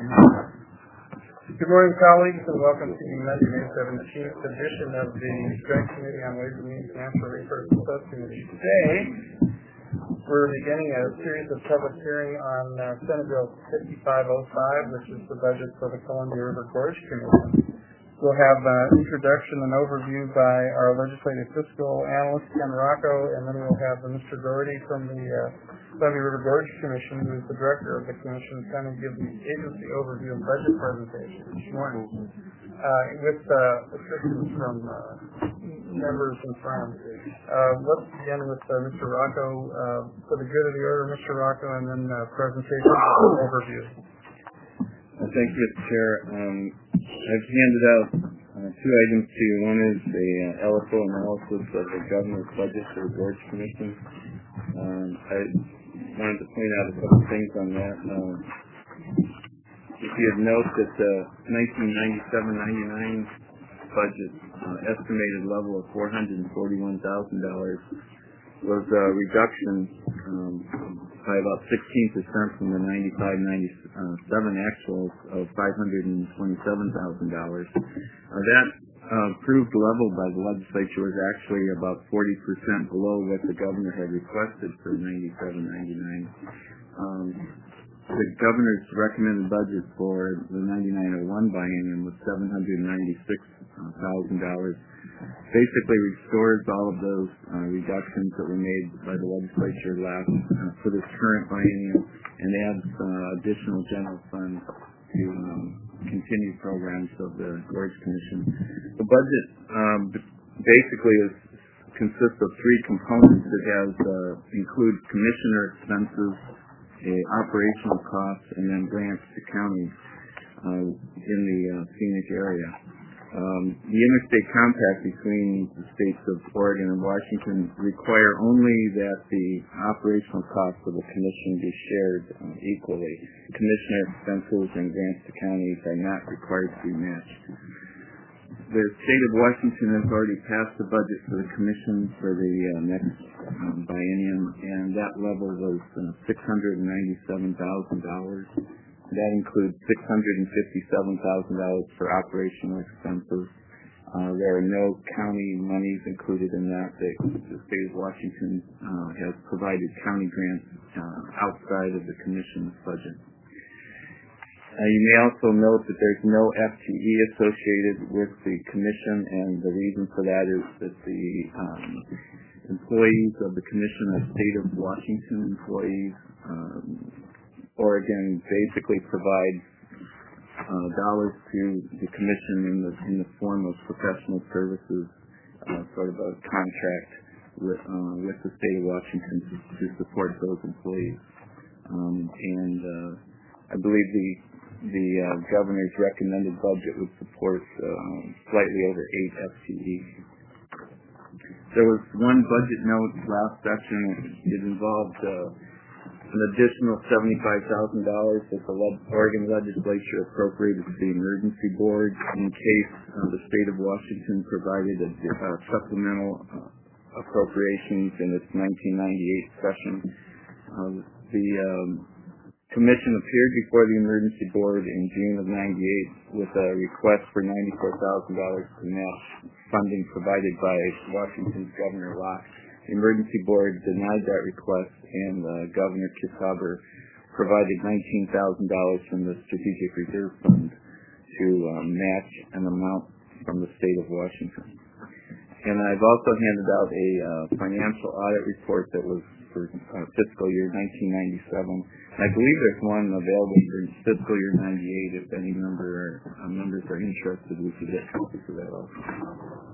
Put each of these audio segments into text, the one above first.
Good morning, colleagues, and welcome to the Monday, May 17th edition of the Joint Committee on Ways and Means Natural Resources Subcommittee. Today, we're beginning a series of public hearing on Senate Bill 5505, which is the budget for the Columbia River Gorge Commission. We'll have an introduction and overview by our legislative fiscal analyst, Ken Rocco, and then we'll have Mr. Doherty from the Columbia River Gorge Commission, who is the director of the commission, kind of give the agency overview and budget presentation this morning, with assistance from members and friends. Let's begin with Mr. Rocco. For the good of the order, Mr. Rocco, and then presentation overview. Thank you, Mr. Chair. I've handed out two items to you. One is a LFO analysis of the governor's budget for the Gorge Commission. I wanted to point out a couple of things on that. If you note that the 1997-99 budget estimated level of $441,000 was a reduction by about 16% from the 95-97 actuals of $527,000. That approved level by the legislature was actually about 40% below what the governor had requested for 97-99. The governor's recommended budget for the 99-01 biennium was $796,000. Basically restores all of those reductions that were made by the legislature last for this current biennium, and adds additional general funds to continue programs of the Gorge Commission. The budget basically consists of three components. It has includes commissioner expenses, operational costs, and then grants to counties in the scenic area. The interstate compact between the states of Oregon and Washington require only that the operational costs of the commission be shared equally. Commissioner expenses and grants to counties are not required to be matched. The state of Washington has already passed the budget for the commission for the next biennium, and that level was $697,000. That includes $657,000 for operational expenses. There are no county monies included in that. The state of Washington has provided county grants outside of the commission's budget. You may also note that there's no FTE associated with the commission, and the reason for that is that the employees of the commission are state of Washington employees. Oregon basically provides dollars to the commission in the form of professional services, sort of a contract with the state of Washington to support those employees. I believe the governor's recommended budget would support slightly over 8 FTE. There was one budget note last session. It involved an additional $75,000 that the Oregon legislature appropriated to the emergency board in case the state of Washington provided a supplemental appropriations in its 1998 session. The commission appeared before the emergency board in June of '98 with a request for $94,000 to match funding provided by Washington's Governor Locke. The emergency board denied that request, and Governor Kisaber provided $19,000 from the Strategic Reserve Fund to match an amount from the state of Washington. And I've also handed out a financial audit report that was for fiscal year 1997. I believe there's one available for fiscal year 98. If any members are interested, we could get copies of that also.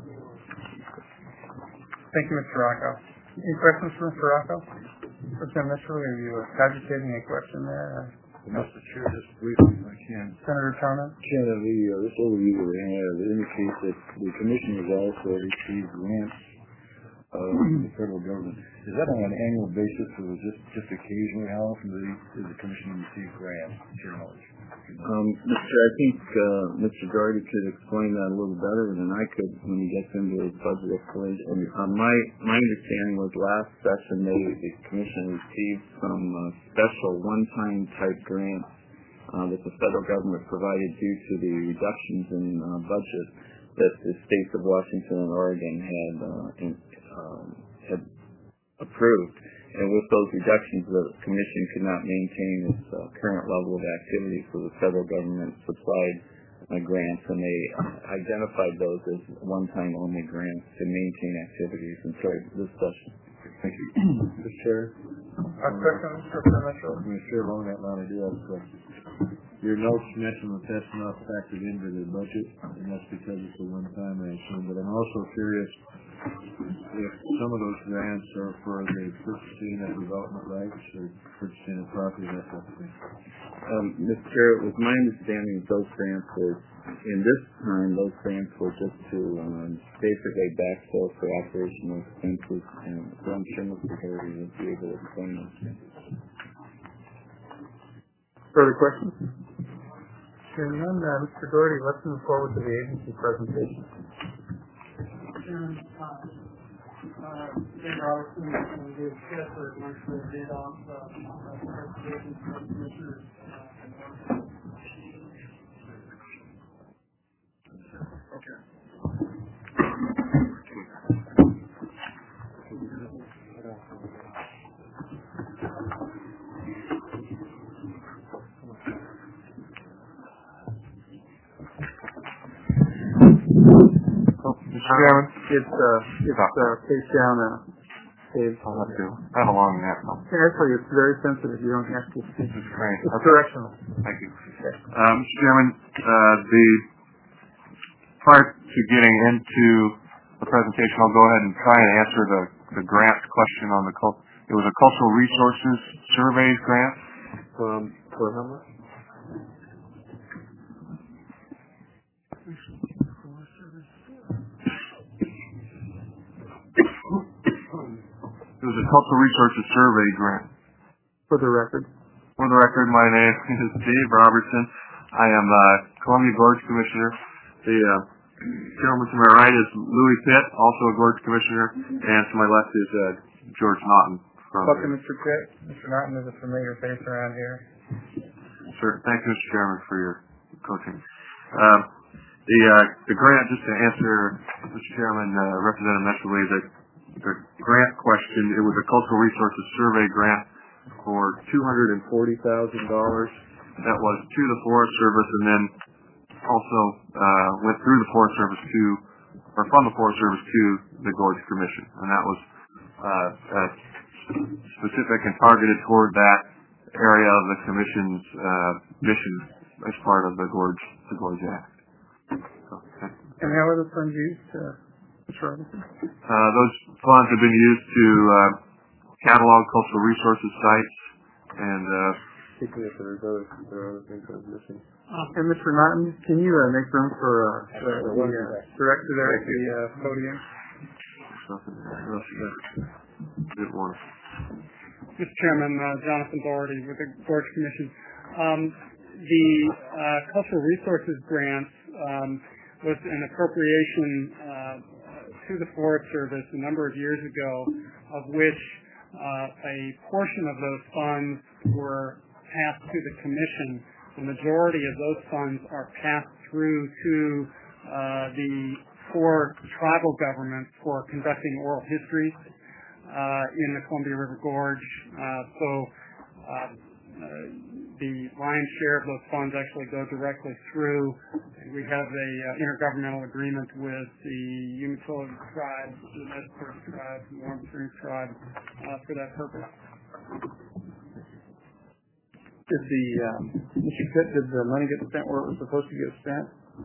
Thank you, Mr. Rocco. Any questions for Mr. Rocco? Mr. Lee, are you cogitating a question there? Mr. Chair, just briefly, if I can. Senator Turner? This overview that we have indicates that the commission has also received grants from the federal government. Is that on an annual basis, or is this just occasionally? How often does the commission receive grants, to your knowledge? I think Mr. Doherty could explain that a little better than I could when he gets into his budget explanation. My understanding was last session the commission received some special one-time type grants that the federal government provided due to the reductions in budget that the states of Washington and Oregon had approved. And with those reductions, the Commission could not maintain its current level of activity, so the federal government supplied grants, and they identified those as one-time only grants to maintain activities. And so this session. Thank you. Mr. Chair. Questions for Mitchell? I'm going to share along that line. I do have a question. Your notes mention that that's not factored into the budget, and that's because it's a one-time, I assume. But I'm also curious if some of those grants are for the purchasing of development rights or purchasing of property, that type of thing. Mr. Chair, it was my understanding that those grants were, in this time, those grants were just to basically backfill for operational expenses, and so I'm sure Mr. Harry will be able to explain those things. Further questions? Hearing none, Mr. Doherty, let's move forward to the agency presentation. Chairman, Dave Robertson and Dave Shepard virtually did off presentation from commissioners. Okay. Mr. Chairman? It's face down, Dave. I'll have to. I have a long nap. Actually, it's very sensitive. You don't have to speak. It's great. It's directional. Thank you. Mr. Chairman, prior to getting into the presentation, I'll go ahead and try and answer the grant question on the it was a Cultural Resources Surveys grant. For how much? It was a Cultural Resources Survey grant. For the record. For the record, my name is Dave Robertson. I am Columbia Gorge Commissioner. The gentleman to my right is Louis Pitt, also a Gorge Commissioner, and to my left is George Naughton. Welcome, Mr. Pitt. Mr. Naughton is a familiar face around here. Sure. Thank you, Mr. Chairman, for your coaching. The grant, just to answer Mr. Chairman, Representative Messerly, the grant question, it was a Cultural Resources Survey grant for $240,000. That was to the Forest Service, and then also went through the Forest Service from the Forest Service to the Gorge Commission, and that was specific and targeted toward that area of the Commission's mission as part of the Gorge Act. So, and how are the funds used, Mr. Robinson? Those funds have been used to catalog cultural resources sites, and particularly if there are other things that are missing. And Mr. Naughton, can you make room for the director there at the podium? Good one. Mr. Chairman, Jonathan Doherty with the Gorge Commission. The Cultural Resources Grant was an appropriation to the Forest Service a number of years ago, of which a portion of those funds were passed to the Commission. The majority of those funds are passed through to the 4 tribal governments for conducting oral histories in the Columbia River Gorge. The lion's share of those funds actually go directly through. We have a intergovernmental agreement with the Umatilla tribe, the Nez Perce tribe, the Warm Springs tribe for that purpose. Mr. Pitt, did the money get spent where it was supposed to get spent?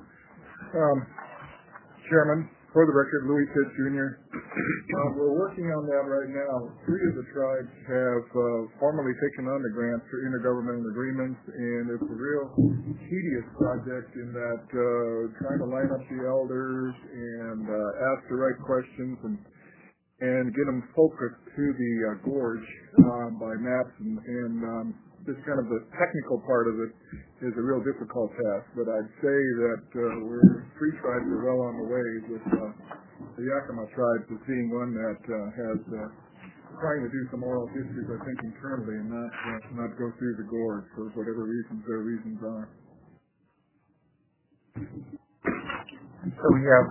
Chairman, for the record, Louis Pitt, Jr. We're working on that right now. 3 of the tribes have formally taken on the grants for intergovernmental agreements, and it's a real tedious project in that trying to line up the elders and ask the right questions and get them focused to the gorge by maps and just kind of the technical part of it is a real difficult task, but I'd say that 3 tribes are well on the way, with the Yakima tribe as being one that has trying to do some oral histories, I think, internally and not go through the gorge for whatever reasons their reasons are. So we have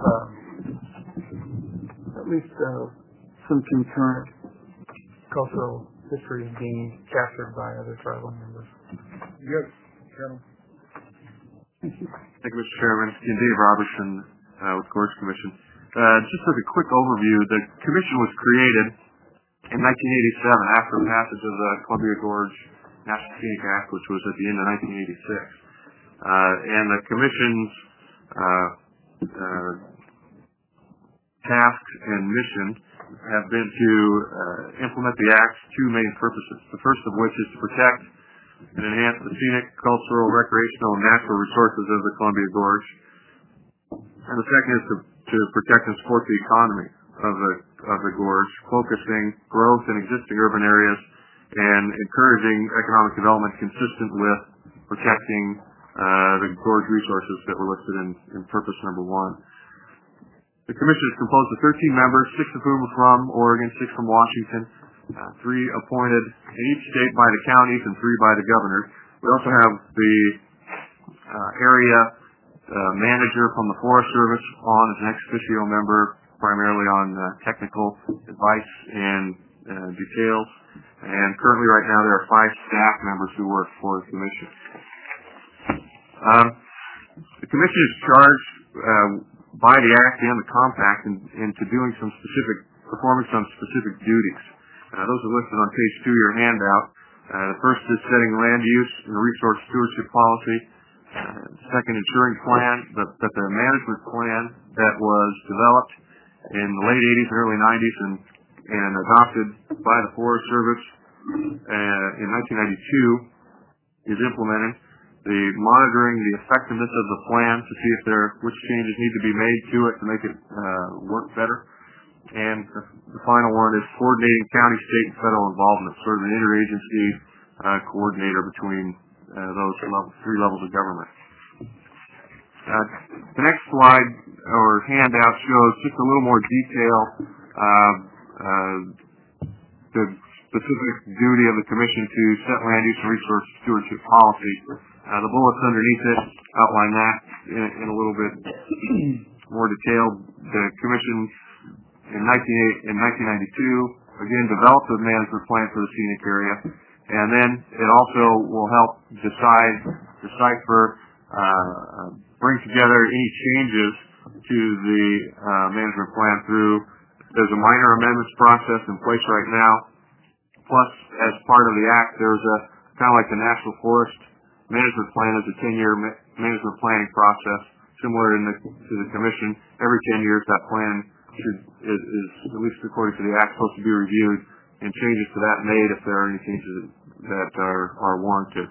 at least some concurrent cultural history being captured by other tribal members. Yes, Chairman. Thank you, Mr. Chairman. Again, Dave Robertson with Gorge Commission. Just as a quick overview, the commission was created in 1987 after the passage of the Columbia Gorge National Scenic Act, which was at the end of 1986. And the commission's tasks and mission have been to implement the Act's two main purposes, the first of which is to protect and enhance the scenic, cultural, recreational, and natural resources of the Columbia Gorge. And the second is to protect and support the economy of the gorge, focusing growth in existing urban areas and encouraging economic development consistent with protecting the gorge resources that were listed in purpose number 1. The commission is composed of 13 members, 6 of whom are from Oregon, 6 from Washington, 3 appointed in each state by the counties and 3 by the governor. We also have the area manager from the Forest Service on as an ex officio member, primarily on technical advice and details. And currently right now there are 5 staff members who work for the commission. The commission is charged by the Act and the Compact into performing some specific duties. Those are listed on page 2 of your handout. The first is setting land use and resource stewardship policy. Second, ensuring that the management plan that was developed in the late 80s and early 90s and adopted by the Forest Service in 1992 is implemented. The monitoring the effectiveness of the plan to see which changes need to be made to it to make it work better. And the final one is coordinating county, state, and federal involvement, sort of an interagency coordinator between those 3 levels of government. The next slide or handout shows just a little more detail the specific duty of the commission to set land use and resource stewardship policy. The bullets underneath it outline that in a little bit more detail. The commission in 1992 again developed a management plan for the scenic area, and then it also will help decipher, bring together any changes to the management plan through. There's a minor amendments process in place right now. Plus, as part of the Act, there's a kind of like the National Forest Management Plan is a 10-year management planning process, similar to the commission. Every 10 years, that plan is at least according to the Act, supposed to be reviewed and changes to that made if there are any changes that are warranted.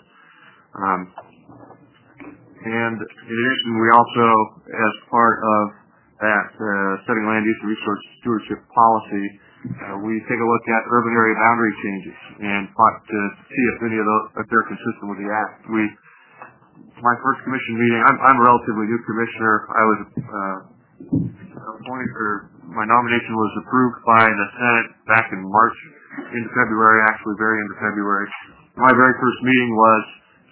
And in addition, we also, as part of that setting land use and resource stewardship policy, we take a look at urban area boundary changes and to see if any of those, if they're consistent with the Act. My first commission meeting, I'm a relatively new commissioner. I was appointed, or my nomination was approved by the Senate back in March into February, actually very into February. My very first meeting was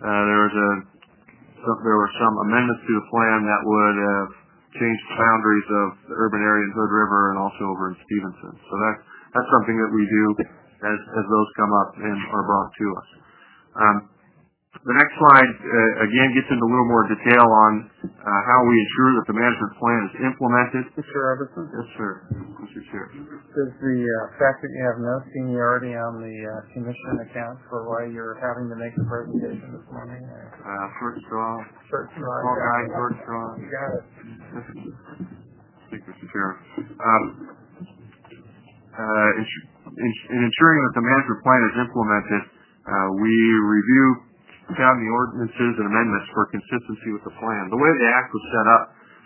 there were some amendments to the plan that would have changed the boundaries of the urban area in Hood River and also over in Stevenson. So that's something that we do as those come up and are brought to us. The next slide again gets into a little more detail on how we ensure that the management plan is implemented. Mr. Robertson? Yes, sir. Mr. Chair. Does the fact that you have no seniority on the commission account for why you're having to make the presentation this morning? Short straw. Short straw. Small guy, short straw. You got it. Thank you, Mr. Chair. In ensuring that the management plan is implemented, we review county ordinances and amendments for consistency with the plan. The way the Act was set up,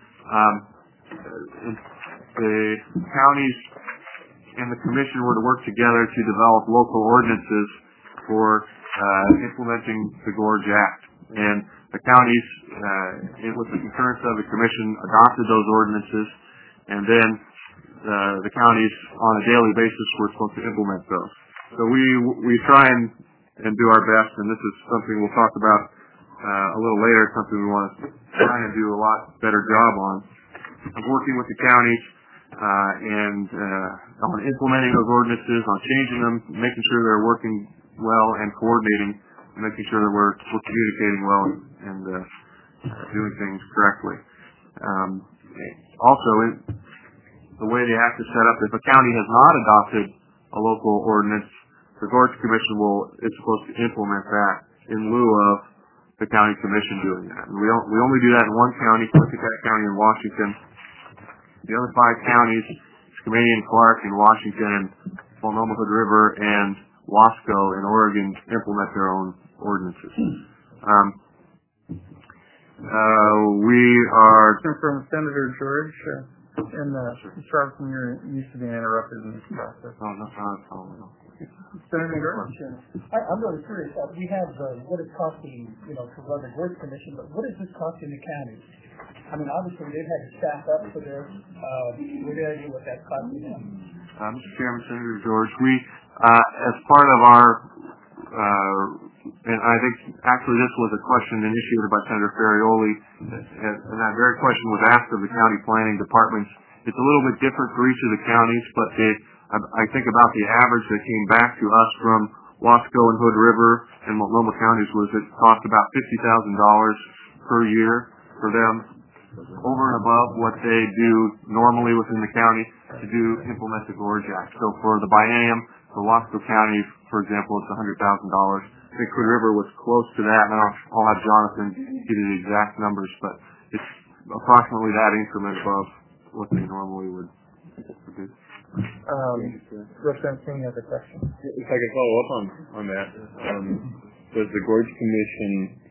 the counties and the commission were to work together to develop local ordinances for implementing the Gorge Act. And the counties, with the concurrence of the commission, adopted those ordinances, and then the counties on a daily basis were supposed to implement those. So we try and do our best, and this is something we'll talk about a little later, something we want to try and do a lot better job on, of working with the counties and on implementing those ordinances, on changing them, making sure they're working well and coordinating, and making sure that we're communicating well and doing things correctly. Also, the way the act is set up, if a county has not adopted a local ordinance, the Gorge Commission is supposed to implement that in lieu of the county commission doing that. And we only do that in one county, Clickatack County in Washington. The other 5 counties, Skamania and Clark in Washington, and Multnomah Hood River and Wasco in Oregon, implement their own ordinances. We are from Senator George, and Charleston, you're used to being interrupted in this process. no. Senator George? I'm really curious. We have what it's costing, to run the Gorge Commission, but what is this costing the county? I mean, obviously they've had to staff up for this. What idea what that's costing them? Mr. Chairman, Senator George, we, as part of our, and I think actually this was a question initiated by Senator Ferrioli, and that very question was asked of the county planning departments. It's a little bit different for each of the counties, but I think about the average that came back to us from Wasco and Hood River and Multnomah counties was it cost about $50,000 per year for them, over and above what they do normally within the county to implement the Gorge Act. So for the biennium, for Wasco County, for example, it's $100,000. I think Hood River was close to that, and I'll have Jonathan give you the exact numbers, but it's approximately that increment above what they normally would do. Representative King has a question. If I could follow up on that, does the Gorge Commission,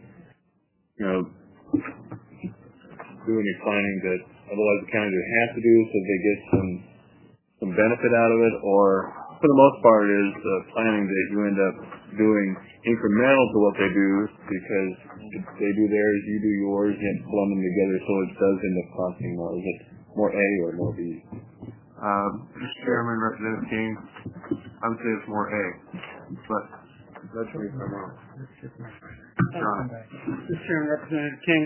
do any planning that otherwise the county would have to do so they get some benefit out of it, or for the most part is planning that you end up doing incremental to what they do, because if they do theirs, you do yours, you have to blend them together so it does end up costing more. Is it more A or more B? Mr. Chairman, Representative King, I would say it's more A, but that's me if I'm wrong. John. Mr. Chairman, Representative King,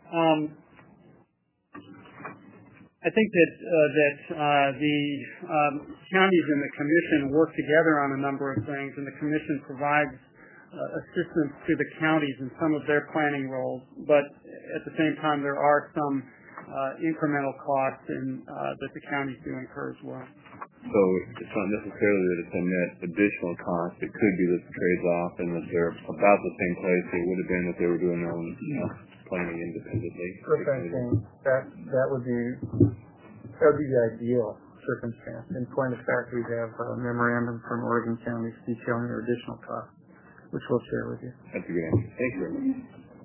I think that the counties and the commission work together on a number of things, and the commission provides assistance to the counties in some of their planning roles. But at the same time, there are some incremental costs that the counties do incur as well. So it's not necessarily that it's a net additional cost. It could be that it trades off and that they're about the same place they would have been if they were doing their own planning independently. That would be the ideal circumstance. In point of fact, we have a memorandum from Oregon counties detailing their additional costs, which we'll share with you. That's a good answer. Thank you very much.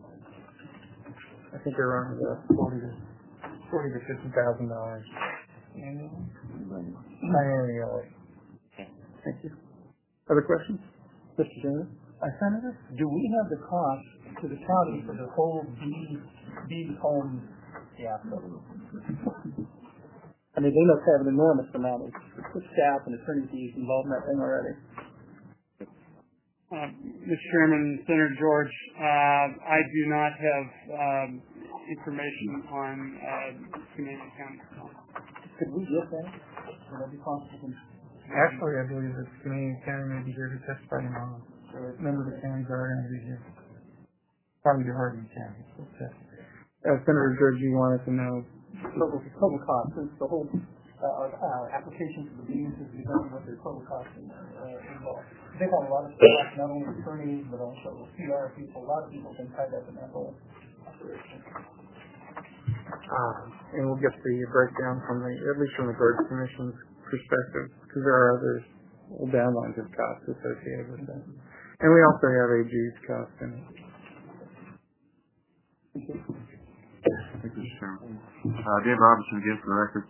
I think they're around $40,000 to $50,000 annually. Thank you. Other questions? Mr. Chairman? Senator, do we have the cost to the county for the whole B home staff? I mean, they must have an enormous amount of staff and attorney fees involved in that thing already. Mr. Chairman, Senator George, I do not have information on Canadian County. Could we get that? Would that be possible? Actually, I believe that Canadian County may be here to testify tomorrow. Members of the counties are going to be here. Probably the Hardin County. Senator George, you wanted to know total cost, since the whole application for the beans is done what their total costs involved. They've got a lot of staff, not only attorneys, but also PR people. A lot of people have been tied up in that whole operation. And we'll get the breakdown at least from the Gorge Commission's perspective, because there are other downlines of costs associated with that. And we also have AG's costs in it. Thank you, Mr. Chairman. Dave Robinson again for the record.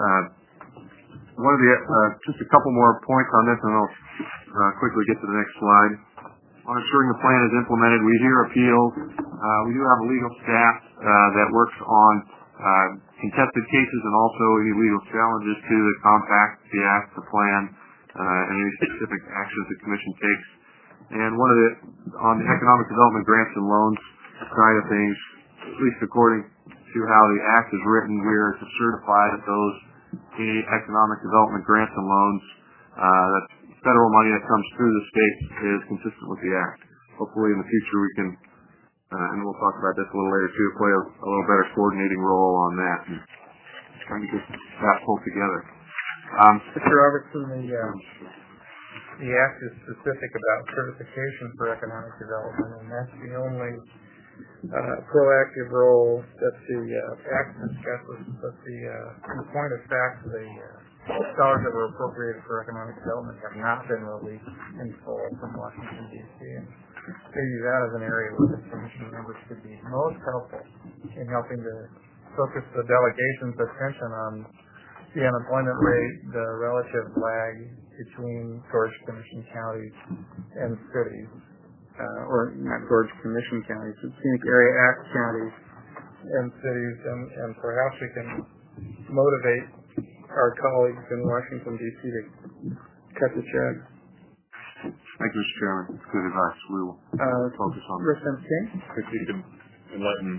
Just a couple more points on this, and I'll quickly get to the next slide. On ensuring the plan is implemented, we hear appeals. We do have a legal staff that works on contested cases and also any legal challenges to the compact, the act, the plan, and any specific actions the Commission takes. And on the economic development grants and loans side of things, at least according to how the act is written, we are to certify that those any economic development grants and loans, that federal money that comes through the state is consistent with the act. Hopefully in the future we can, and we'll talk about this a little later too, play a little better coordinating role on that. Trying to get that pulled together. Mr. Robertson, the act is specific about certification for economic development, and that's the only proactive role that the act discusses. But the point of fact, the dollars that were appropriated for economic development have not been released in full from Washington, D.C. And maybe that is an area where the Commission members could be most helpful in helping to focus the delegation's attention on the unemployment rate, the relative lag between Gorge Commission counties and cities, or not Gorge Commission counties, but Scenic Area Act counties and cities, and perhaps we can motivate our colleagues in Washington, D.C. to cut the check. Thank you, Mr. Chairman. It's good advice. We will focus on Representative King? If you can enlighten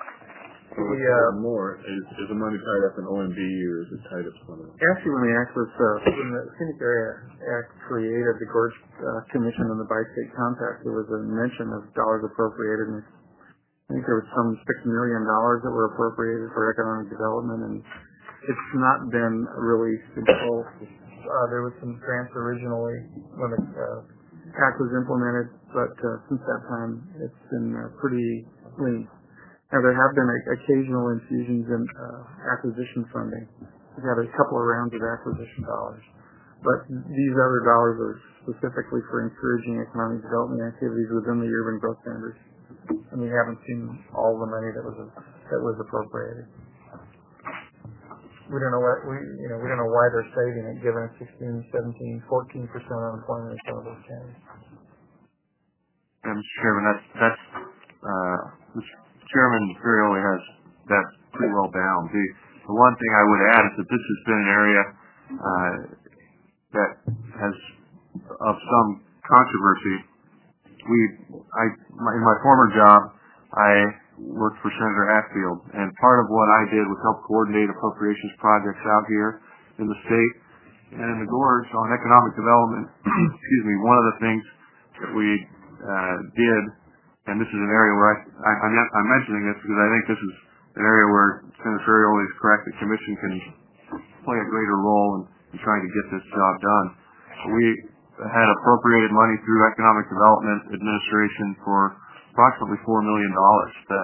more, is the money tied up in OMB or is it tied up somewhere? Actually, when the Scenic Area Act created the Gorge Commission and the Bi-State Compact, there was a mention of dollars appropriated, and I think there was some $6 million that were appropriated for economic development, and it's not been released in full. There was some grants originally when the Act was implemented, but since that time, it's been pretty lean. Now, there have been occasional infusions in acquisition funding. We've had a couple of rounds of acquisition dollars. But these other dollars are specifically for encouraging economic development activities within the urban growth centers. And we haven't seen all the money that was appropriated. We don't know why they're saving it, given 16, 17, 14% unemployment in some of those counties. Mr. Chairman, that's Mr. Chairman Ferrioli has that pretty well bound. The one thing I would add is that this has been an area that has of some controversy. In my former job, I worked for Senator Hatfield, and part of what I did was help coordinate appropriations projects out here in the state and in the Gorge on economic development. Excuse me. One of the things that we did. And this is an area where I'm mentioning this because I think this is an area where Senator Ferrioli is correct. The Commission can play a greater role in trying to get this job done. We had appropriated money through Economic Development Administration for approximately $4 million that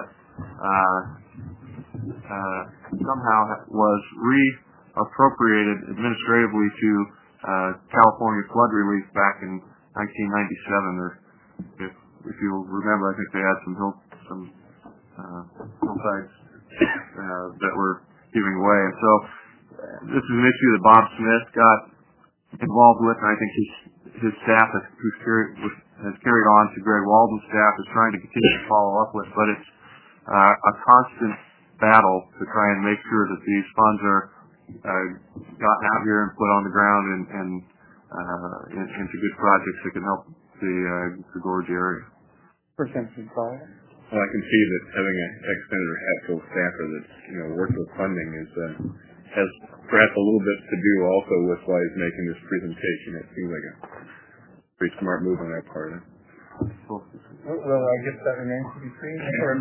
somehow was reappropriated administratively to California flood relief back in 1997. If you'll remember, I think they had some hillsides that were giving away. And so this is an issue that Bob Smith got involved with, and I think his staff has carried on to Greg Walden's staff is trying to continue to follow up with. But it's a constant battle to try and make sure that these funds are gotten out here and put on the ground and into good projects that can help the Gorge area. Well, I can see that having an ex-Senator Hatfield staffer that's worked with funding has perhaps a little bit to do also with why he's making this presentation. It seems like a pretty smart move on their part. Well, I guess that remains to be seen.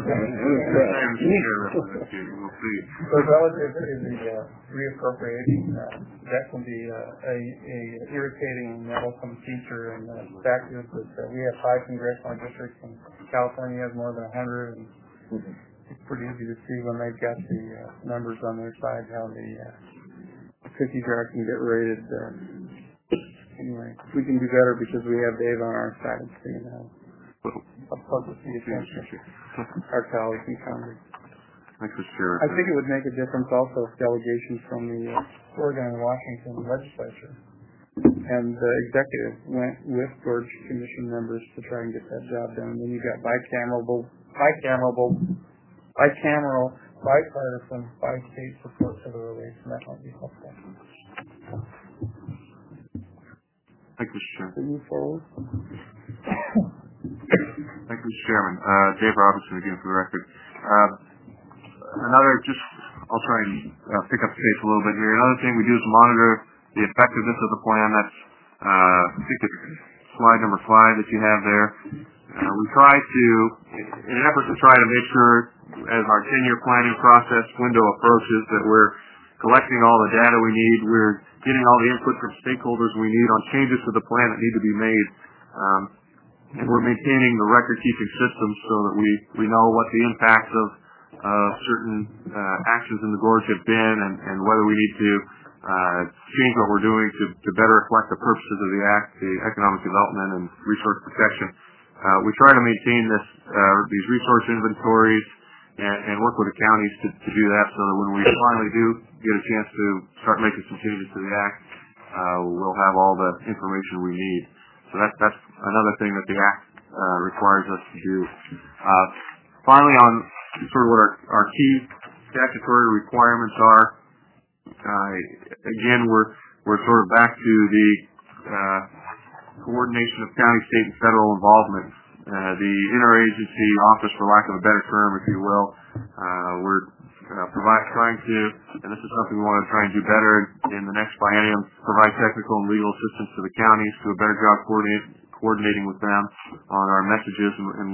We'll see. So relative to the reappropriation, that can be a irritating and meddlesome feature. And the fact is that we have 5 congressional districts, and California has more than 100. And it's pretty easy to see when they've got the numbers on their side how the cookie jar can get rated. Anyway, we can do better because we have Dave on our side of I'll focus the attention our colleagues in Congress. Thanks, Mr. Chair. I think it would make a difference also if delegations from the Oregon and Washington legislature and the executive went with Gorge Commission members to try and get that job done. And then you got bicameral bipartisan, by-state support for the release, and that might be helpful. Thank you, Mr. Chairman. Can you forward? Thank you, Mr. Chairman. Dave Robinson again for the record. I'll try and pick up the pace a little bit here. Another thing we do is monitor the effectiveness of the plan. That's, I think it's slide number 5 that you have there. We try to, in an effort to try to make sure, as our 10-year planning process window approaches, that we're collecting all the data we need, we're getting all the input from stakeholders we need on changes to the plan that need to be made, and we're maintaining the record-keeping system so that we know what the impacts of certain actions in the gorge have been, and whether we need to change what we're doing to better reflect the purposes of the Act, the economic development and resource protection. We try to maintain these resource inventories and work with the counties to do that, so that when we finally do get a chance to start making some changes to the Act, we'll have all the information we need. So that's another thing that the Act requires us to do. Finally, on sort of what our key statutory requirements are, again, we're sort of back to the coordination of county, state, and federal involvement. The interagency office, for lack of a better term, if you will, we're trying to, and this is something we want to try and do better in the next biennium, provide technical and legal assistance to the counties, do a better job coordinating with them on our messages and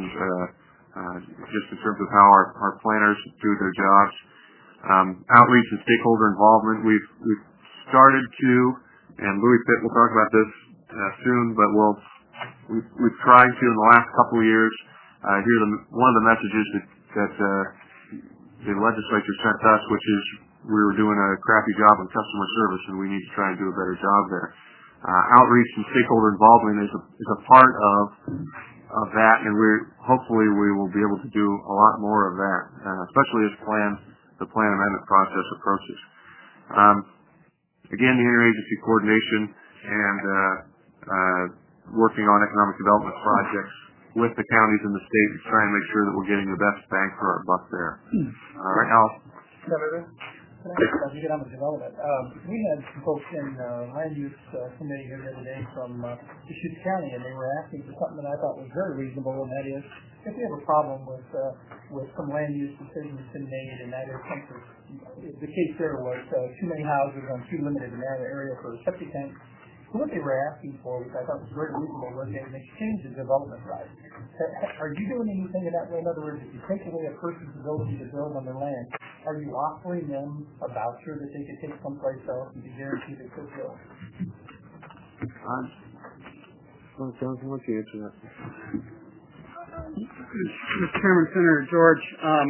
just in terms of how our planners do their jobs. Outreach and stakeholder involvement, we've started to, and Louis Pitt will talk about this soon, but we've tried to in the last couple of years hear one of the messages that the legislature sent us, which is we were doing a crappy job on customer service and we need to try and do a better job there. Outreach and stakeholder involvement is a part of that, and hopefully we will be able to do a lot more of that, especially as the plan amendment process approaches. Again, the interagency coordination and working on economic development projects with the counties and the state to try and make sure that we're getting the best bang for our buck there. Right now, Senator, can I get on with development? We had some folks in land use committee here the other day from Deschutes County, and they were asking for something that I thought was very reasonable, and that is if we have a problem with some land use decisions been made, and that is something. The case there was too many houses on too limited an area for a septic tank. So what they were asking for, which I thought was very reasonable, was an exchange of development rights. Are you doing anything in that way? In other words, if you take away a person's ability to build on their land, are you offering them a voucher that they could take someplace else and be guaranteed they could build? Jonathan, what's the answer to that? Mr. Chairman, Senator George,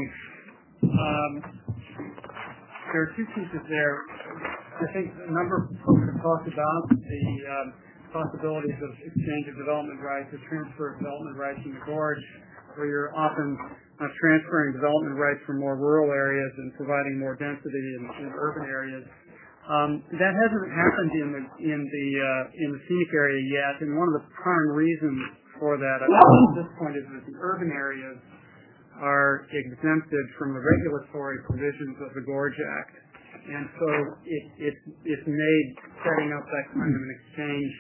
there are two pieces there. I think a number of folks have talked about the possibilities of exchange of development rights or transfer of development rights in the gorge, where you're often transferring development rights from more rural areas and providing more density in urban areas. That hasn't happened in the scenic area yet, and one of the prime reasons for that, I think, at this point, is that the urban areas are exempted from the regulatory provisions of the Gorge Act. And so it's made setting up that kind of an exchange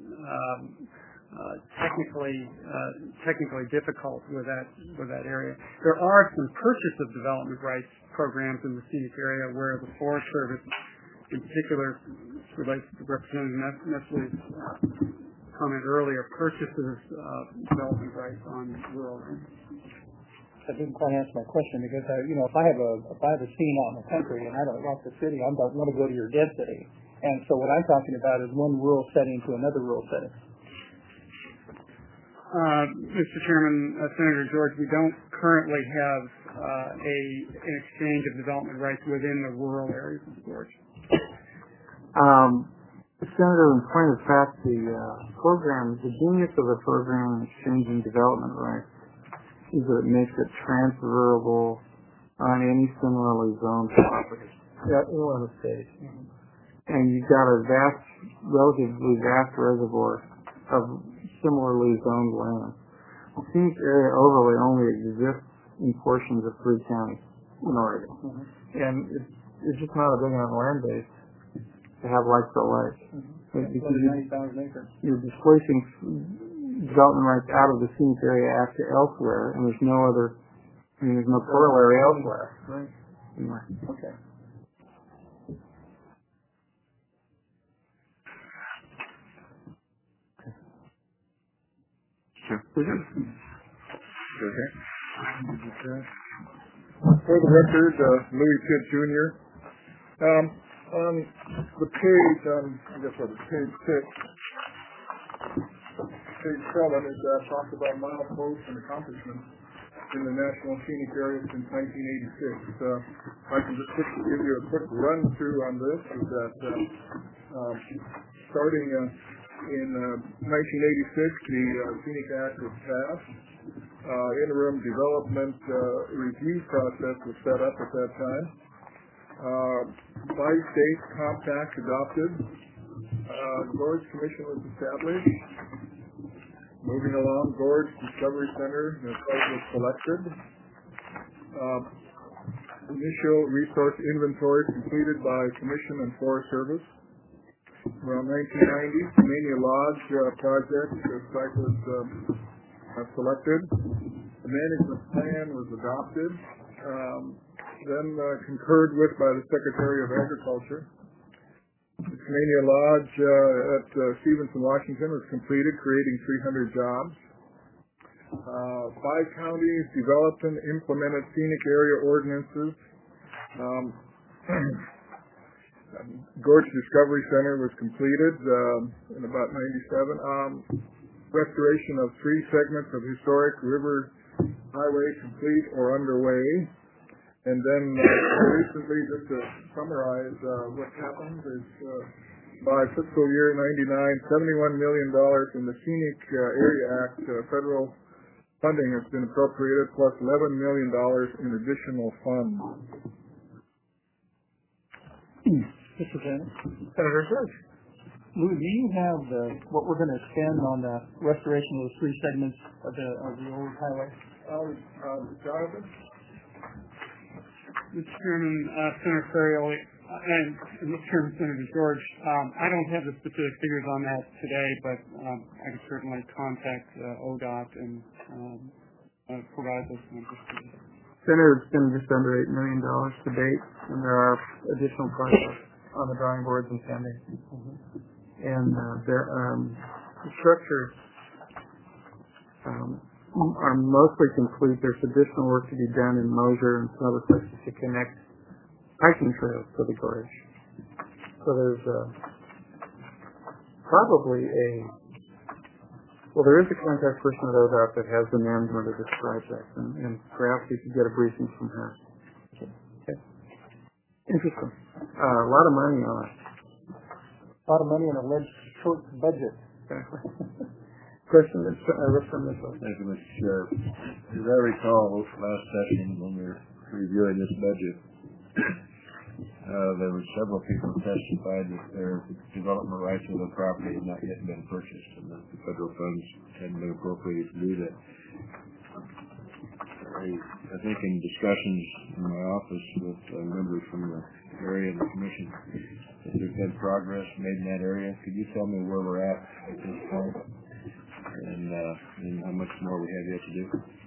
technically difficult with that area. There are some purchase of development rights programs in the scenic area where the Forest Service, in particular, relates to Representative Nestle's comment earlier, purchases development rights on rural lands. I didn't quite answer my question because if I have a scene out in the country and I don't like the city, I don't want to go to your dead city. And so what I'm talking about is one rural setting to another rural setting. Mr. Chairman, Senator George, we don't currently have an exchange of development rights within the rural areas of the gorge. Senator, in point of fact, the genius of the program exchanging development rights is that it makes it transferable on any similarly zoned property in the state. And you've got a relatively vast reservoir of similarly zoned land. The scenic area overlay only exists in portions of 3 counties. Oregon. And it's just not a big enough land base to have like for like. Because you're displacing development rights out of the scenic area act to elsewhere, and there's no other, there's no corollary elsewhere. Right. Anyway. Okay. Sure. Okay. For the record, Louis Pitt Jr. On the page, I guess what it's page 6, page 7 is talks about mileposts and accomplishments in the National Scenic Area since 1986. I can just give you a quick run through on this. Is that starting in 1986, the Scenic Act was passed. Interim development review process was set up at that time. Bi-state compact adopted. Gorge Commission was established. Moving along, Gorge Discovery Center was selected. Initial resource inventory completed by Commission and Forest Service. Around 1990, Mania Lodge project site was selected. The management plan was adopted, then concurred with by the Secretary of Agriculture. Mania Lodge at Stevenson, Washington was completed, creating 300 jobs. 5 counties developed and implemented scenic area ordinances. Gorge Discovery Center was completed in about 97. Restoration of 3 segments of historic river highway complete or underway. And then recently, just to summarize what happened, is by fiscal year 99, $71 million in the Scenic Area Act federal funding has been appropriated, plus $11 million in additional funds. Mr. Bennett? Senator George. Louis, do you have what we're going to expend on the restoration of the 3 segments of the old highway? Jonathan? Mr. Chairman, Senator Ferrioli, and Mr. Chairman, Senator George, I don't have the specific figures on that today, but I can certainly contact ODOT and provide those numbers to you. Senator, it's been just under $8 million to date, and there are additional projects on the drawing boards and pending. And the structures are mostly complete. There's additional work to be done in Mosier and some other places to connect hiking trails to the gorge. So there's probably there is a contact person at ODOT that has the management of this project, and perhaps you could get a briefing from her. Okay. Interesting. A lot of money on it. A lot of money in a short budget. Exactly. Question from Mitchell. Thank you, Mr. Chair. As I recall, last session when we were reviewing this budget, there were several people who testified that their development rights of the property had not yet been purchased, and that the federal funds hadn't been appropriated to do that. I think in discussions in my office with members from the area and the commission, that there's been progress made in that area. Could you tell me where we're at this point, and how much more we have yet to do?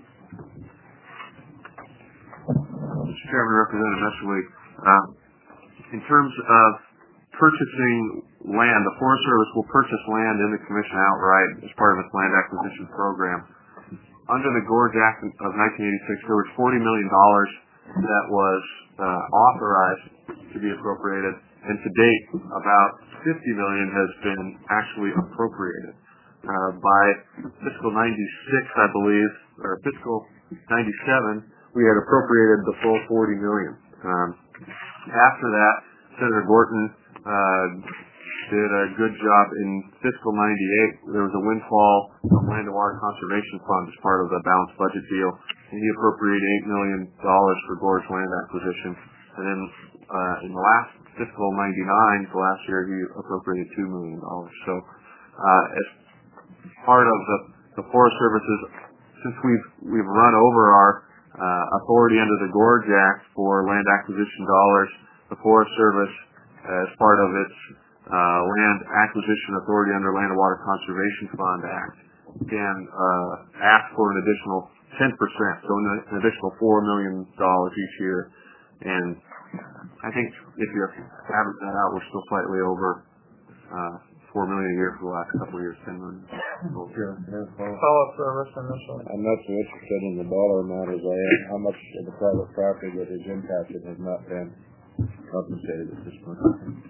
Mr. Chairman, Representative Esseley, in terms of purchasing land, the Forest Service will purchase land in the commission outright as part of its land acquisition program. Under the Gorge Act of 1986, there was $40 million that was authorized to be appropriated, and to date, about $50 million has been actually appropriated. By fiscal 96, I believe, or fiscal 97, we had appropriated the full $40 million. After that, Senator Gorton did a good job in fiscal 98. There was a windfall from Land and Water Conservation Fund as part of the balanced budget deal, and he appropriated $8 million for Gorge land acquisition. And then in the last fiscal 99, the last year, he appropriated $2 million. So as part of the Forest Services, since we've run over our authority under the Gorge Act for land acquisition dollars. The Forest Service, as part of its land acquisition authority under Land and Water Conservation Fund Act, can ask for an additional 10%, so an additional $4 million each year. And I think if you average that out, we're still slightly over $4 million a year for the last couple of years, $10 million. Follow-up service initially. I'm not so interested in the dollar amount as I am how much of the private property that is impacted has not been compensated at this point.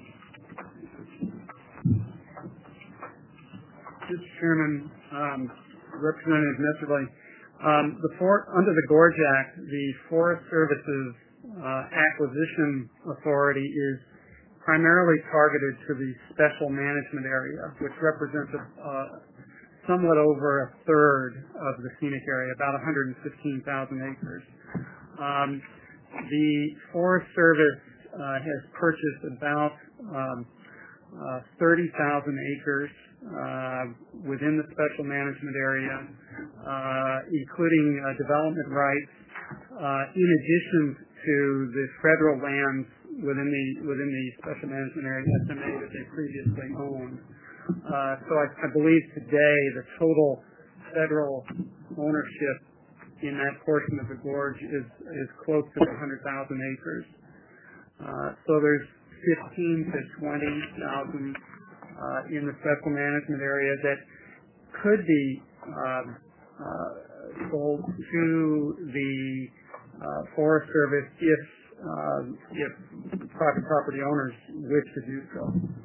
Mr. Chairman, Representative Messerly, under the Gorge Act, the Forest Service's acquisition authority is primarily targeted to the special management area, which represents somewhat over a third of the scenic area, about 115,000 acres. The Forest Service has purchased about 30,000 acres within the special management area, including development rights, in addition to the federal lands within the special management area SMA that they previously owned. So I believe today the total federal ownership in that portion of the gorge is close to 100,000 acres. So there's 15 to 20,000 in the special management area that could be sold to the Forest Service if private property owners wish to do so.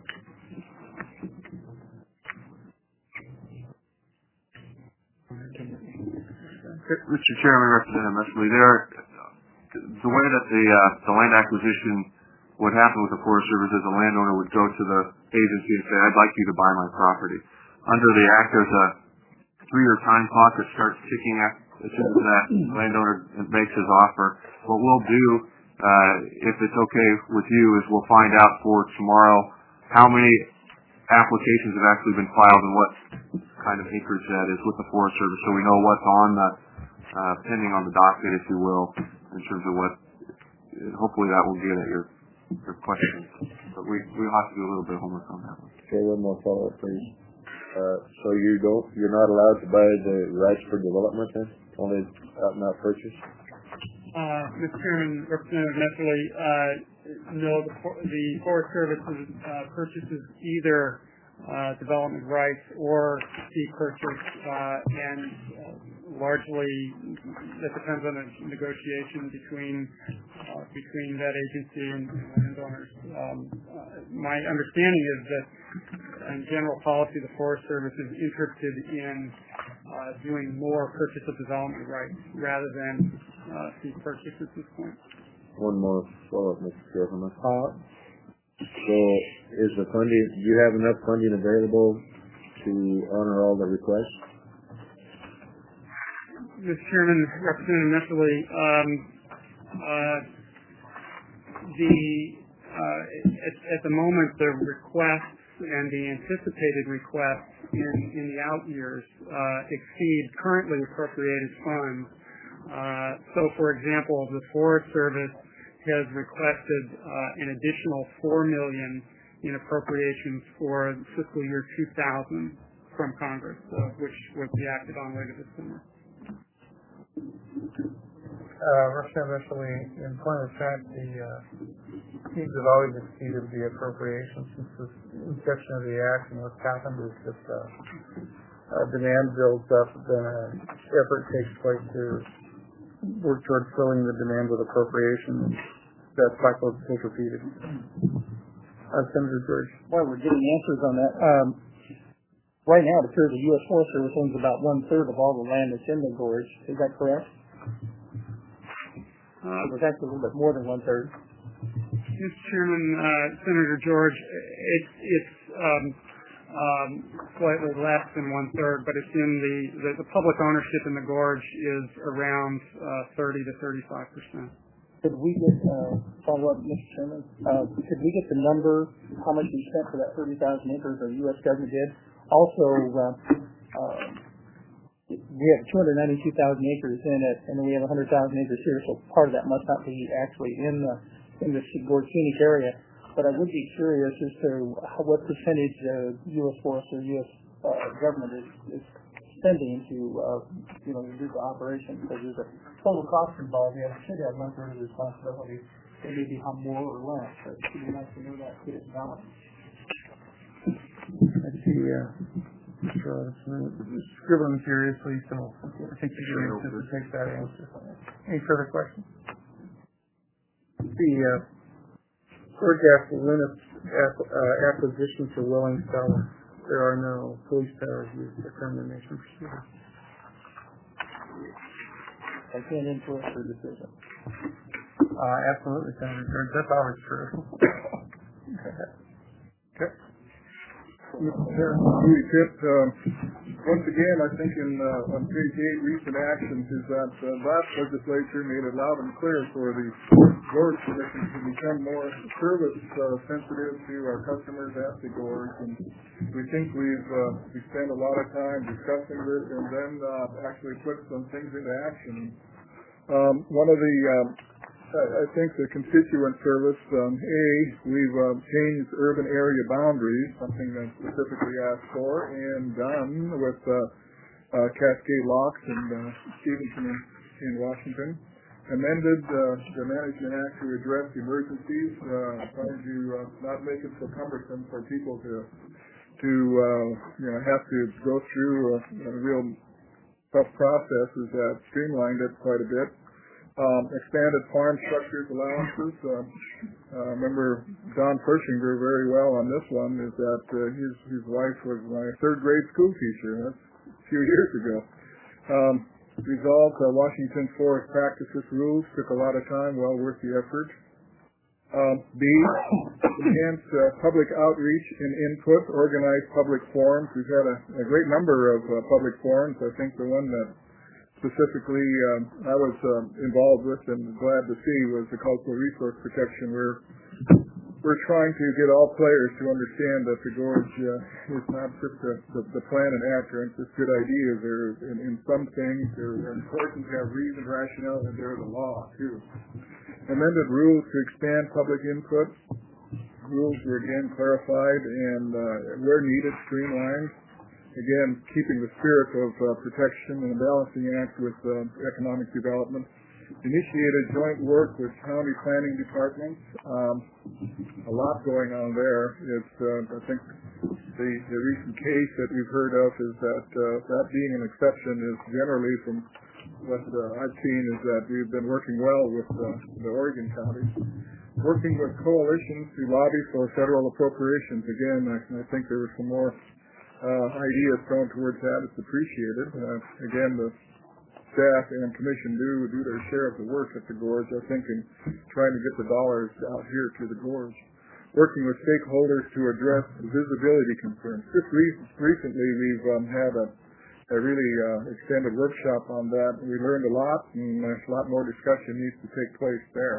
Mr. Chairman, Representative Messerly, the way that the land acquisition would happen with the Forest Service is a landowner would go to the agency and say, I'd like you to buy my property. Under the Act, there's a 3-year time clock that starts ticking as soon as that landowner makes his offer. What we'll do, if it's okay with you, is we'll find out for tomorrow how many applications have actually been filed and what kind of acreage that is with the Forest Service, so we know what's on the pending on the docket, if you will, in terms of what. Hopefully, that will get at your questions. But we'll have to do a little bit of homework on that one. Okay, one more follow-up, please. So you're not allowed to buy the rights for development then? Only out and out purchase? Mr. Chairman, Representative Messerly, no, the Forest Service purchases either development rights or fee purchase, and largely that depends on a negotiation between that agency and landowners. My understanding is that in general policy, the Forest Service is interested in doing more purchase of development rights rather than fee purchase at this point. One more follow-up, Mr. Chairman. So is the funding, do you have enough funding available to honor all the requests? Mr. Chairman, Representative Messerly, at the moment the requests and the anticipated requests in the out years exceed currently appropriated funds. So, for example, the Forest Service has requested an additional $4 million in appropriations for fiscal year 2000 from Congress, which will be acted on later this summer. Representative Messerly, in point of fact, the fees have always exceeded the appropriations since the inception of the Act, and what's happened is that demand builds up, then an effort takes place to work towards filling the demand with appropriation. That cycle is repeated. Senator George. While we're getting answers on that, right now it appears the U.S. Forest Service owns about 1/3 of all the land that's in the gorge. Is that correct? It was actually a little bit more than 1/3. Mr. Chairman, Senator George, it's slightly less than 1/3, but it's in the public ownership in the gorge is around 30 to 35%. Could we get follow up, Mr. Chairman? Could we get the number, how much we spent for that 30,000 acres the U.S. government did? Also, we have 292,000 acres in it, and then we have 100,000 acres here, so part of that must not be actually in the Gorge Scenic area. But I would be curious as to what percentage U.S. Forest or U.S. Government is spending to do the operation, because there's a total cost involved. We should have one third of the responsibility. It may be more or less, but it would be nice to know that, get it balanced. I see, scribbling furiously, so I think you're going to take that answer. Any further questions? The Gorge Linux acquisition for willing sellers. There are no police powers used for termination proceedings. I can't influence the decision. Absolutely, Senator George. That's always true. Okay. Louis Pitt, once again, I think on page 8, recent actions is that last legislature made it loud and clear for the Gorge Commission to become more service sensitive to our customers at the Gorge, and we think we spent a lot of time discussing this and then actually put some things into action. One of the I think the constituent service, we've changed urban area boundaries, something that's specifically asked for and done with Cascade Locks and Stevenson in Washington. Amended the Management Act to address emergencies, trying to not make it so cumbersome for people to have to go through a real tough processes that streamlined it quite a bit. Expanded farm structures allowances. Remember Don Pershinger very well on this one, is that his wife was my third grade school teacher. That's a few years ago. Resolved Washington Forest Practices rules. Took a lot of time, well worth the effort. B, enhanced public outreach and input, organized public forums. We've had a great number of public forums. I think the one that specifically I was involved with and glad to see was the cultural resource protection. We're trying to get all players to understand that the Gorge is not just the plan and actor. It's just good ideas. In some things they're important to have reason, rationale, and they're the law too. Amended rules to expand public input. Rules were again clarified and where needed streamlined. Again, keeping the spirit of protection and a balancing act with economic development. Initiated joint work with county planning departments. A lot going on there. It's, I think the recent case that we've heard of is that being an exception is generally, from what I've seen, is that we've been working well with the Oregon counties. Working with coalitions to lobby for federal appropriations. Again, I think there were some more ideas thrown towards that. It's appreciated. Again, the staff and commission do their share of the work at the Gorge, I think, in trying to get the dollars out here to the Gorge. Working with stakeholders to address visibility concerns. Just recently we've had a really extended workshop on that. We learned a lot, and a lot more discussion needs to take place there.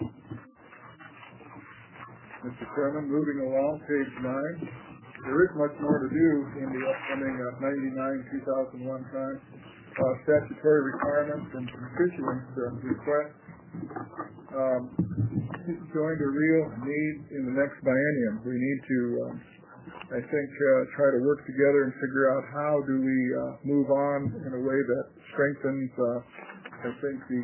Mr. Chairman, moving along, page 9. There is much more to do in the upcoming 99-2001 time. Statutory requirements and constituents requests joined a real need in the next biennium. We need to, I think, try to work together and figure out how do we move on in a way that strengthens, I think, the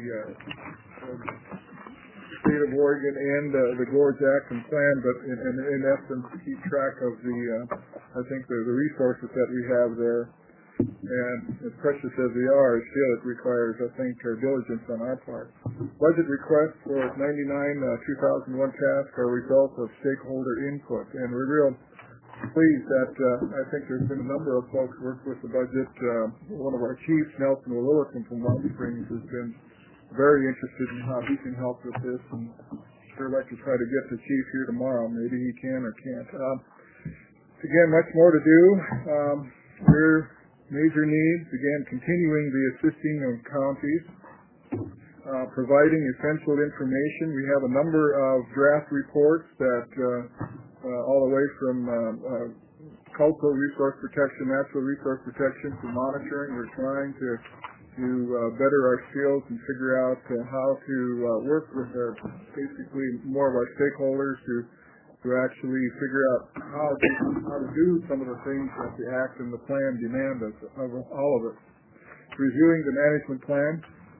state of Oregon and the Gorge Act and plan, but in essence keep track of I think the resources that we have there. And as precious as they are, still it requires, I think, diligence on our part. Budget requests for 99-2001 task are a result of stakeholder input, and we're real pleased that I think there's been a number of folks who work with the budget. One of our chiefs, Nelson Willowicum from Warm Springs, has been very interested in how he can help with this, and sure like to try to get the chief here tomorrow. Maybe he can or can't. Again, much more to do. We're major needs, again, continuing the assisting of counties, providing essential information. We have a number of draft reports that all the way from cultural resource protection, natural resource protection, for monitoring. We're trying to better our skills and figure out how to work with basically more of our stakeholders to actually figure out how to do some of the things that the Act and the plan demand of all of us. Reviewing the management plan,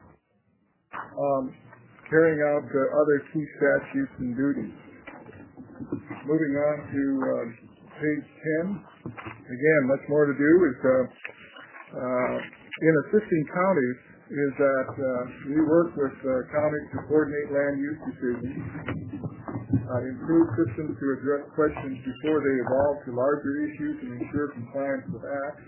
carrying out other key statutes and duties. Moving on to page 10. Again, much more to do is in assisting counties is that we work with counties to coordinate land use decisions, improve systems to address questions before they evolve to larger issues, and ensure compliance with acts.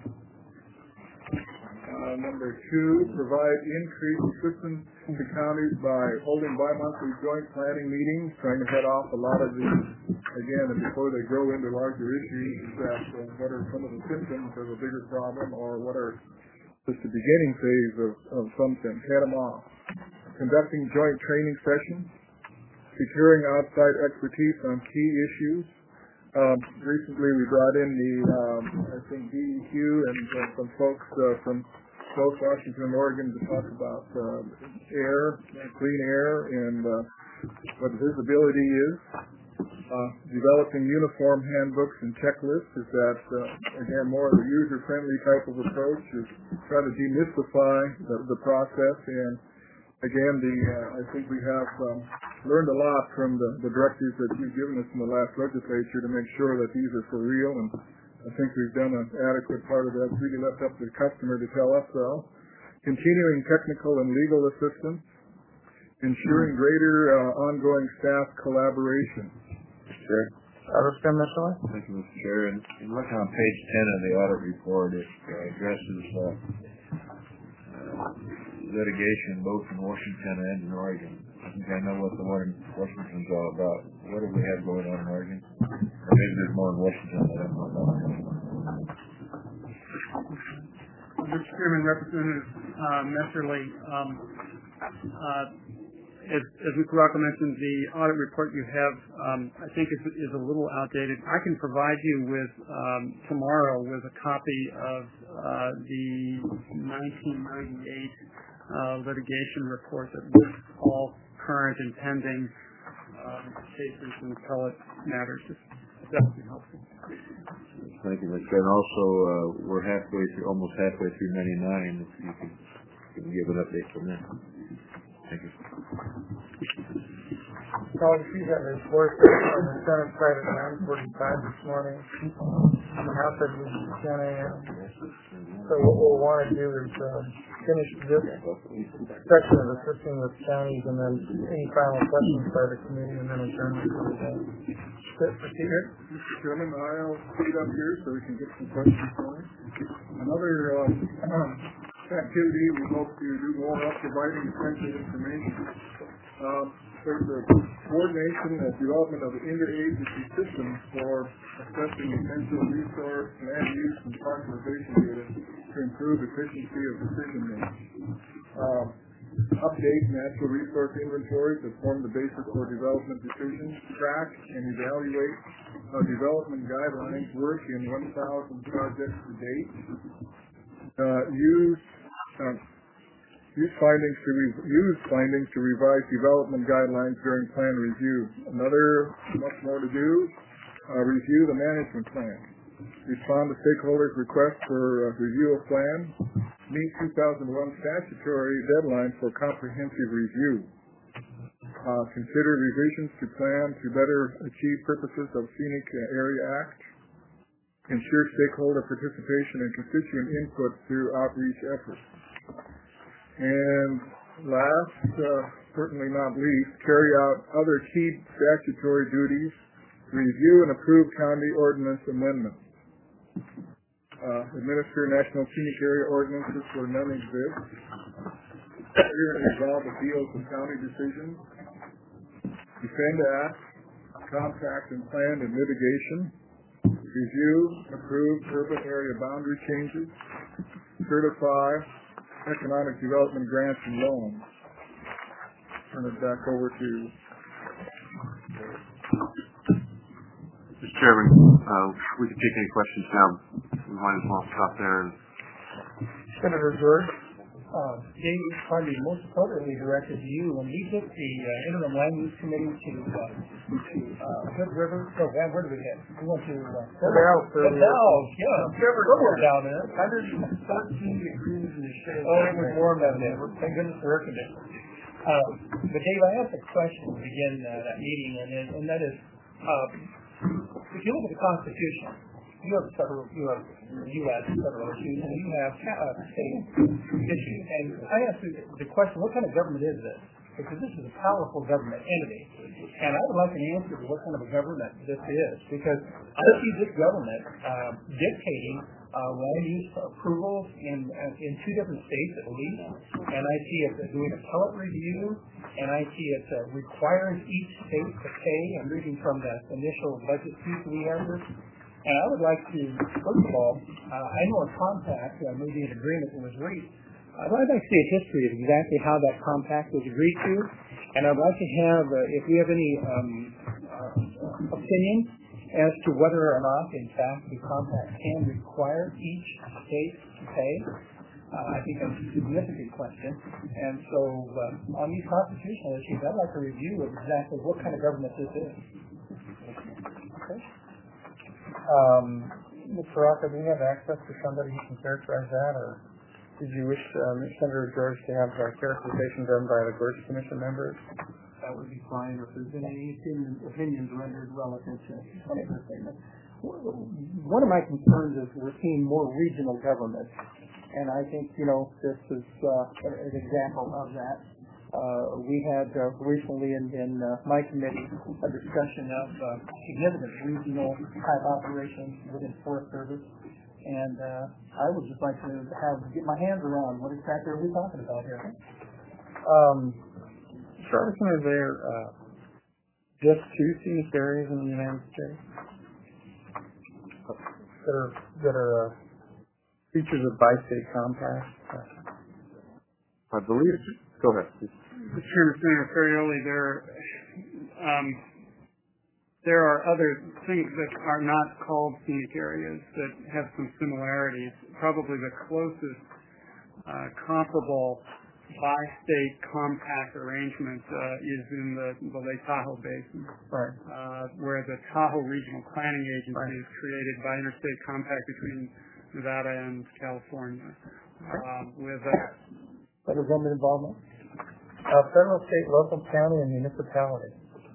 Number 2, provide increased assistance to counties by holding bi-monthly joint planning meetings, trying to head off a lot of the, again, before they grow into larger issues, that what are some of the symptoms of a bigger problem, or what are just the beginning phase of something, head them off. Conducting joint training sessions, securing outside expertise on key issues. Recently we brought in the, I think, DEQ and some folks from both Washington and Oregon to talk about air, clean air, and what visibility is. Developing uniform handbooks and checklists is that, again, more of a user-friendly type of approach, is try to demystify the process. And again, I think we have learned a lot from the directives that you've given us in the last legislature to make sure that these are for real, and I think we've done an adequate part of that. It's really left up to the customer to tell us so. Continuing technical and legal assistance, ensuring greater ongoing staff collaboration. Sure. Mitchell? Thank you, Mr. Chair. And looking on page 10 of the audit report, it addresses litigation both in Washington and in Oregon. I think I know what the one in Washington is all about. What do we have going on in Oregon? Or maybe there's more in Washington that I don't know about. Mr. Chairman, Representative Messerly, as Mr. Rocco mentioned, the audit report you have, I think, is a little outdated. I can provide you with tomorrow with a copy of the 1998 litigation report that lists all current and pending cases and appellate matters. That would be helpful. Thank you, Mr. Chairman. Also, we're almost halfway through 99. If you can give an update from there. Thank you. Colin, you got a report on the Senate side at 9:45 this morning. On the House side was 10 a.m. So what we'll want to do is finish this section of assisting with counties, and then any final questions by the committee, and then adjourn the meeting. Proceed. Mr. Chairman, I'll speed up here so we can get some questions going. Another activity we hope to do more of, providing essential information. There's a coordination and development of an interagency system for assessing potential resource, land use, and parcelization data to improve efficiency of decision making. Update natural resource inventories that form the basis for development decisions. Track and evaluate how development guidelines work in 1,000 projects to date. Use findings to revise development guidelines during plan review. Another, much more to do, review the management plan. Respond to stakeholders' requests for review of plan. Meet 2001 statutory deadline for comprehensive review. Consider revisions to plan to better achieve purposes of Scenic Area Act. Ensure stakeholder participation and constituent input through outreach efforts. And last, certainly not least, carry out other key statutory duties. Review and approve county ordinance amendments. Administer national scenic area ordinances where none exist. Hear and resolve appeals of county decisions. Defend acts, compact and plan and mitigation. Review, approve urban area boundary changes. Certify economic development grants and loans. Turn it back over to Mr. Chairman, we can take any questions now. We might as well stop there. Senator George? Dave, probably most appropriately directed to you. When we took the interim land use committee to Hood River, where did we head? We went to Dalles. Somewhere down there. 113 degrees in the shade. Oh, it was warm down there. Thank goodness for air conditioning. But Dave, I asked a question to begin that meeting, and that is, if you look at the Constitution, you have U.S. federal issues, and you have state issues. And I asked the question, what kind of government is this? Because this is a powerful government entity. And I would like an answer to what kind of a government this is. Because I see this government dictating land use approvals in two different states at least. And I see it doing appellate review. And I see it requires each state to pay. I'm reading from the initial budget piece we have here. And I would like to, first of all, I know a compact, maybe an agreement that was reached. I'd like to see a history of exactly how that compact was agreed to. And I'd like to have, if we have any opinion as to whether or not, in fact, the compact can require each state to pay. I think that's a significant question. And so on these constitutional issues, I'd like a review of exactly what kind of government this is. Okay. Mr. Rocca, do you have access to somebody who can characterize that, or did you wish Senator George to have characterization done by the Gorge Commission members? That would be fine, or if there's been any opinions rendered relative to the statement. One of my concerns is we're seeing more regional government, and I think, this is an example of that. We had recently in my committee a discussion of significant regional type operations within Forest Service, and I would just like to get my hands around what exactly are we talking about here. Charleston, are there just two scenic areas in the United States that are features of bi-state compacts? I believe. Go ahead. Mr. Chairman, Senator Ferrioli, there are other things that are not called scenic areas that have some similarities. Probably the closest comparable bi-state compact arrangement is in the Lake Tahoe Basin, right, where the Tahoe Regional Planning Agency is created by interstate compact between Nevada and California. With federal government involvement? Federal, state, local, county, and municipality.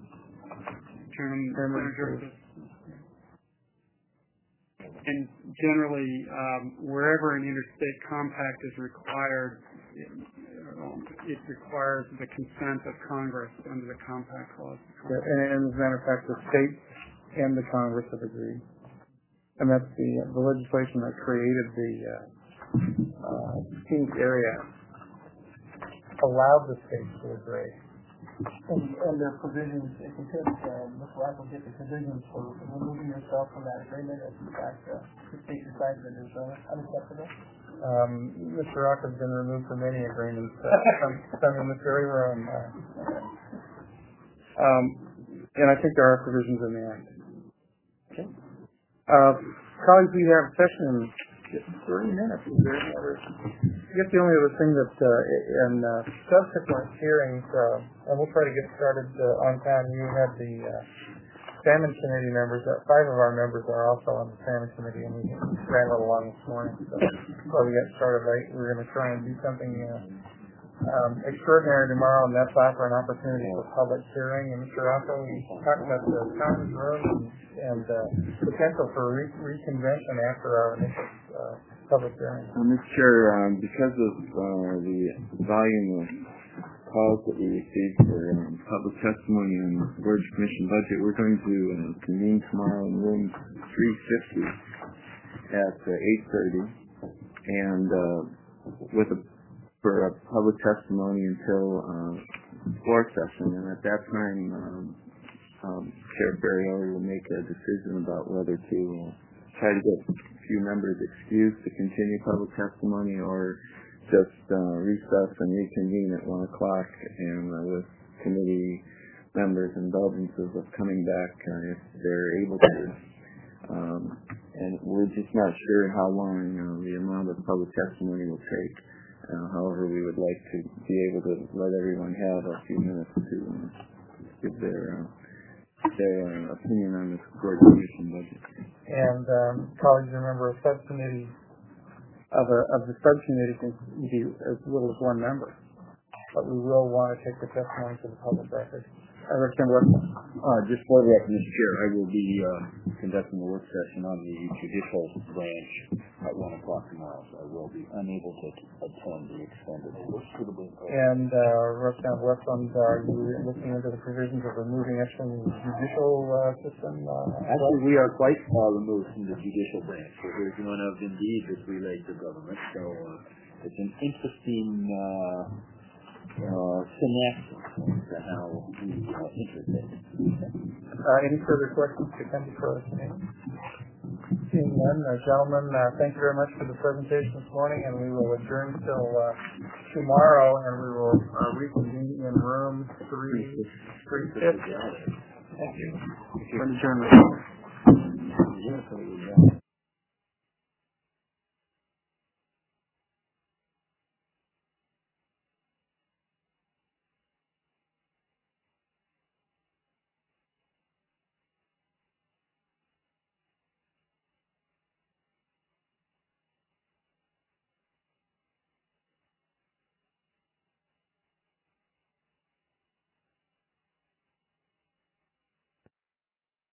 And generally, wherever an interstate compact is required, it requires the consent of Congress under the compact clause. And as a matter of fact, the state and the Congress have agreed. And that's the legislation that created the scenic area allowed the states to agree. And their provisions, if you could, Mr. Rocco, get the provisions for removing yourself from that agreement if, in fact, the state decides that it is unacceptable? Mr. Rocco has been removed from many agreements. Some in this very room. And I think there are provisions in the Act. Okay. Colleagues, we have a session in 30 minutes. Is there any other? I guess the only other thing that in subsequent hearings, and we'll try to get started on time, you had the Salmon Committee members. 5 of our members are also on the Salmon Committee, and we ran a little long this morning. So before we get started late, we're going to try and do something extraordinary tomorrow, and that's offer an opportunity for public hearing. And Mr. Rocco, we talked about the conference room and potential for reconvention after our initial public hearing. Mr. Chair, because of the volume of calls that we received for public testimony on the Gorge Commission budget, we're going to convene tomorrow in room 350 at 8:30, and for a public testimony until floor session. And at that time, Chair Ferrioli will make a decision about whether to try to get a few members excused to continue public testimony or just recess and reconvene at 1 o'clock and with committee members indulgences of coming back if they're able to. And we're just not sure how long the amount of public testimony will take. However, we would like to be able to let everyone have a few minutes to give their opinion on this Gorge Commission budget. And colleagues, remember, a subcommittee of the subcommittee can be as little as one member, but we will want to take the testimony to the public record. Just for the record, Mr. Chair, I will be conducting a work session on the judicial branch at 1 o'clock tomorrow, so I will be unable to attend the extended. And Representative Westland, are you looking into the provisions of removing it from the judicial system? Actually, we are quite far removed from the judicial branch. So here's one of indeed that relates to government. So it's an interesting connection to how we interpret it. Any further questions to come before us today? Seeing none, gentlemen, thank you very much for the presentation this morning, and we will adjourn till tomorrow, and we will reconvene in room 350. Thank you. For adjournment.